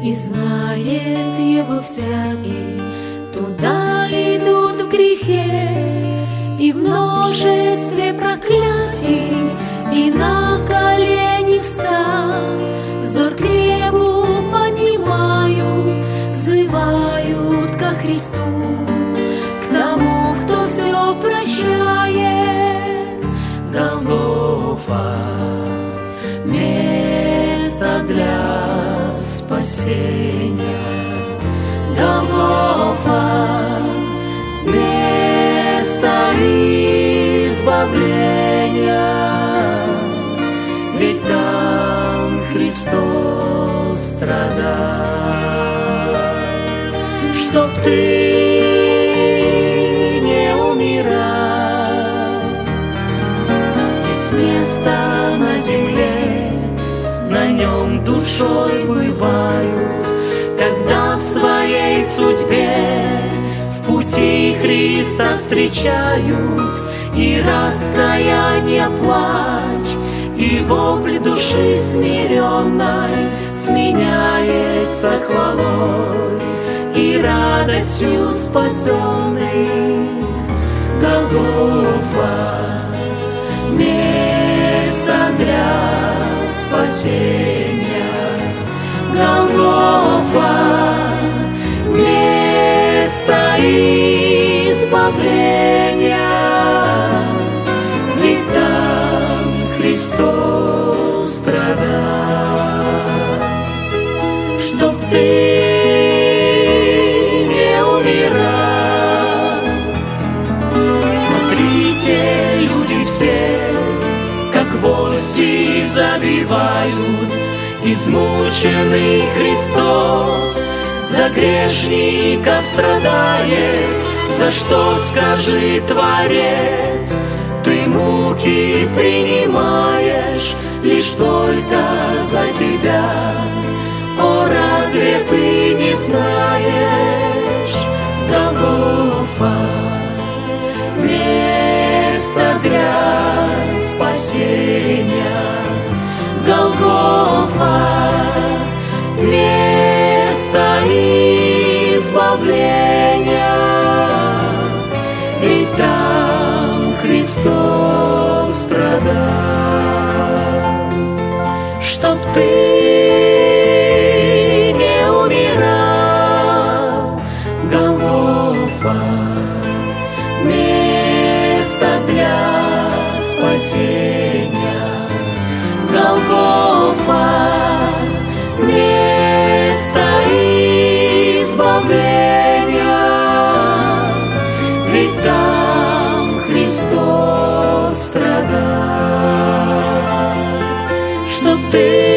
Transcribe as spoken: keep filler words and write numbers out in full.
и знает его всякий. Туда идут в грехе и в множестве проклятий, и на колени встав, взор к небу поднимают, взывают ко Христу, к тому, кто все прощает. Голгофа — место для спасения. Голгофа — место избавления. Ведь там Христос страдал, чтоб ты не умирал. Есть место на земле, на нем душой бывают, когда в своей судьбе в пути Христа встречают, и раскаяние плач, и вопль души смиренной сменяется хвалой и радостью спасенных. Голгофа — место для спасения. Голгофа — место избавления. Ведь там Христос страдал, чтоб ты не умирал. Смотрите, люди все, как гвозди забивают. Измученный Христос за грешников страдает. За что, скажи, Творец, ты муки принимаешь лишь только за тебя? О, разве ты не знаешь? Голгофа — место для спасения. Голгофа — место избавления. Ведь там Христос страдал, чтоб ты не умирал. Голгофа — место для спасения. Голгофа — место избавления. Ведь там Христос страдал, чтоб ты